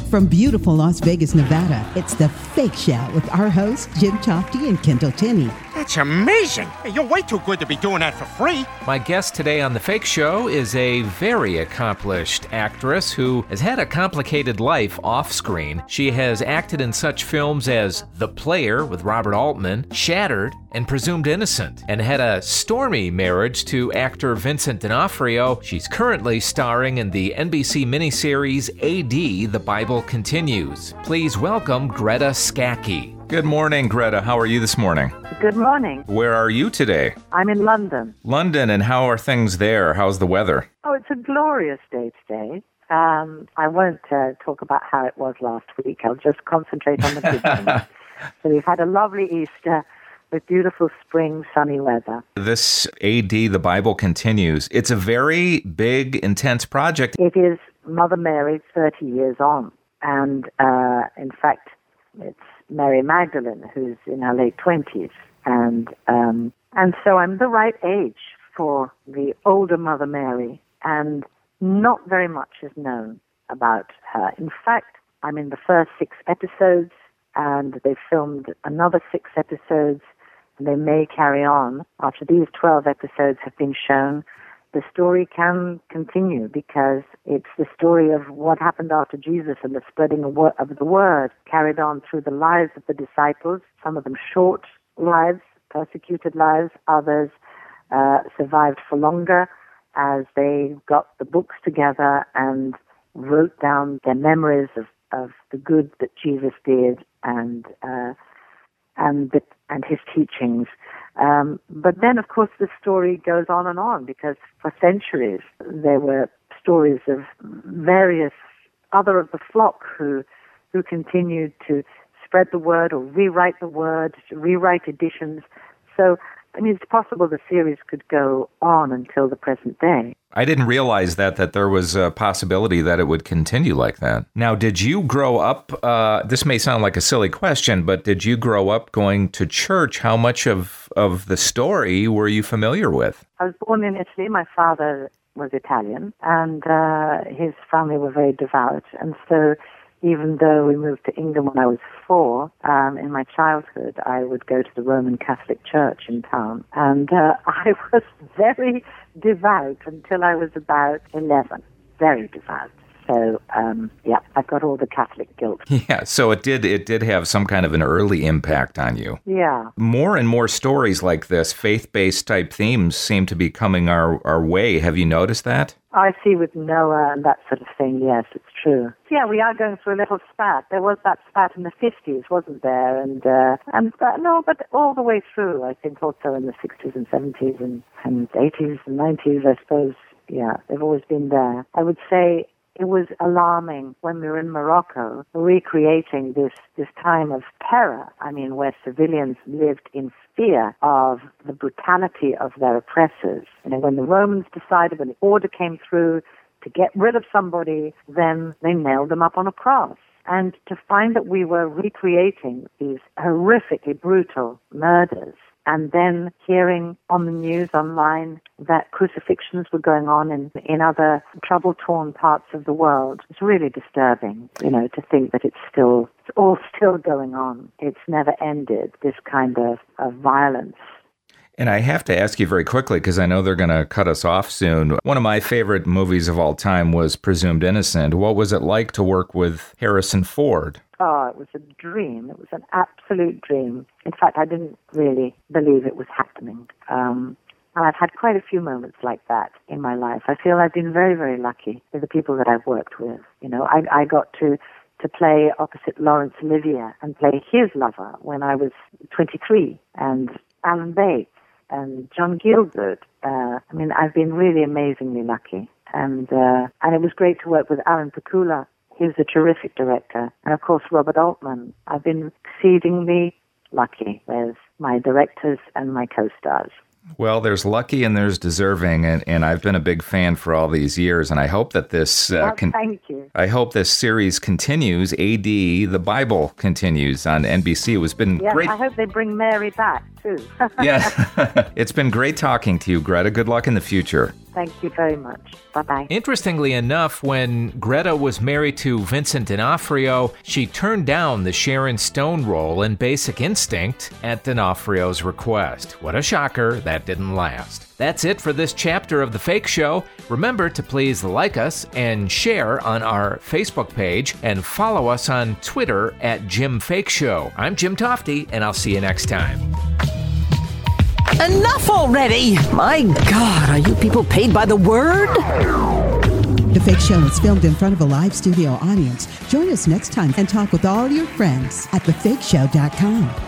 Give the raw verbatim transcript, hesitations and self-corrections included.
From beautiful Las Vegas, Nevada, it's The Fake Show with our hosts, Jim Chofty and Kendall Tinney. That's amazing. Hey, you're way too good to be doing that for free. My guest today on The Fake Show is a very accomplished actress who has had a complicated life off-screen. She has acted in such films as The Player with Robert Altman, Shattered, and Presumed Innocent, and had a stormy marriage to actor Vincent D'Onofrio. She's currently starring in the N B C miniseries A D, The Bible Continues. Please welcome Greta Scacchi. Good morning, Greta. How are you this morning? Good morning. Where are you today? I'm in London. London, and how are things there? How's the weather? Oh, it's a glorious day today. Um, I won't uh, talk about how it was last week. I'll just concentrate on the good things. So we've had a lovely Easter with beautiful spring, sunny weather. This A D, The Bible Continues, it's a very big, intense project. It is Mother Mary thirty years on. And uh, in fact, it's Mary Magdalene, who's in her late twenties. And, um, and so I'm the right age for the older Mother Mary. And not very much is known about her. In fact, I'm in the first six episodes, and they've filmed another six episodes, and they may carry on. After these twelve episodes have been shown, the story can continue because it's the story of what happened after Jesus and the spreading of the word carried on through the lives of the disciples, some of them short lives, persecuted lives, others uh, survived for longer as they got the books together and wrote down their memories of, of the good that Jesus did and uh, and the, and his teachings. Um, but then, of course, the story goes on and on because for centuries there were stories of various other of the flock who who continued to spread the word or rewrite the word, to rewrite editions. So, I mean, it's possible the series could go on until the present day. I didn't realize that, that there was a possibility that it would continue like that. Now, did you grow up, uh, this may sound like a silly question, but did you grow up going to church? How much of, of the story were you familiar with? I was born in Italy. My father was Italian, and uh, his family were very devout. And so even though we moved to England when I was four, um, in my childhood, I would go to the Roman Catholic Church in town. And uh, I was very devout until I was about eleven. Very devout. So, um, yeah, I've got all the Catholic guilt. Yeah, so it did it did have some kind of an early impact on you. Yeah. More and more stories like this, faith-based type themes, seem to be coming our, our way. Have you noticed that? I see with Noah and that sort of thing, yes, it's true. Yeah, we are going through a little spat. There was that spat in the fifties, wasn't there? And, uh, and uh, no, but all the way through, I think also in the sixties and seventies and, and eighties and nineties, I suppose, yeah, they've always been there. I would say it was alarming when we were in Morocco, recreating this, this time of terror, I mean, where civilians lived in fear of the brutality of their oppressors. You know, when the Romans decided, when the order came through to get rid of somebody, then they nailed them up on a cross. And to find that we were recreating these horrifically brutal murders, and then hearing on the news online that crucifixions were going on in, in other trouble-torn parts of the world. It's really disturbing, you know, to think that it's still, it's all still going on. It's never ended, this kind of, of violence. And I have to ask you very quickly, because I know they're going to cut us off soon. One of my favorite movies of all time was Presumed Innocent. What was it like to work with Harrison Ford? Oh, it was a dream. It was an absolute dream. In fact, I didn't really believe it was happening. Um, and I've had quite a few moments like that in my life. I feel I've been very, very lucky with the people that I've worked with. You know, I, I got to, to play opposite Laurence Olivier and play his lover when I was twenty-three, and Alan Bates and John Gilbert. Uh, I mean, I've been really amazingly lucky. And, uh, and it was great to work with Alan Pakula. He was a terrific director. And, of course, Robert Altman. I've been exceedingly lucky with my directors and my co-stars. Well, there's lucky and there's deserving, and, and I've been a big fan for all these years, and I hope that this... Uh, well, con- thank you. I hope this series continues. A D, The Bible continues on N B C. It was been yes, great. I hope they bring Mary back. too. Yeah. It's been great talking to you, Greta. Good luck in the future. Thank you very much. Bye-bye. Interestingly enough, when Greta was married to Vincent D'Onofrio, she turned down the Sharon Stone role in Basic Instinct at D'Onofrio's request. What a shocker, that didn't last. That's it for this chapter of The Fake Show. Remember to please like us and share on our Facebook page and follow us on Twitter at Jim Fake Show. I'm Jim Tofte, and I'll see you next time. Enough already! My God, are you people paid by the word? The Fake Show is filmed in front of a live studio audience. Join us next time and talk with all your friends at the fake show dot com.